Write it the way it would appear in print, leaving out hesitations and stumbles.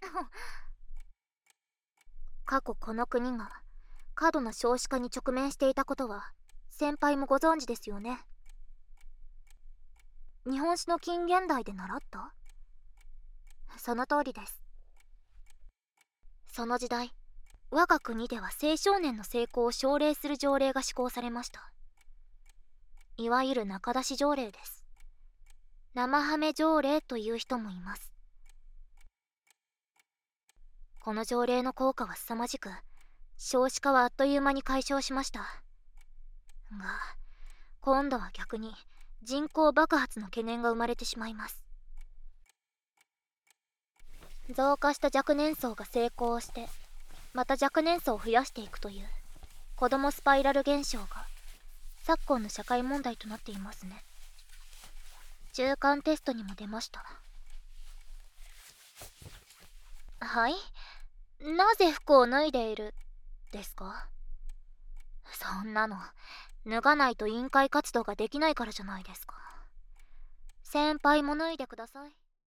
過去この国が過度な少子化に直面していたことは先輩もご存知ですよね。日本史の近現代で習った？その通りです。その時代、我が国では青少年の成功を奨励する条例が施行されました。いわゆる中出し条例です。生ハメ条例という人もいます。この条例の効果は凄まじく、少子化はあっという間に解消しました。が、今度は逆に人口爆発の懸念が生まれてしまいます。増加した若年層が成功して、また若年層を増やしていくという子供スパイラル現象が昨今の社会問題となっていますね。中間テストにも出ました。はい？なぜ服を脱いでいるですか？そんなの脱がないと委員会活動ができないからじゃないですか。先輩も脱いでください。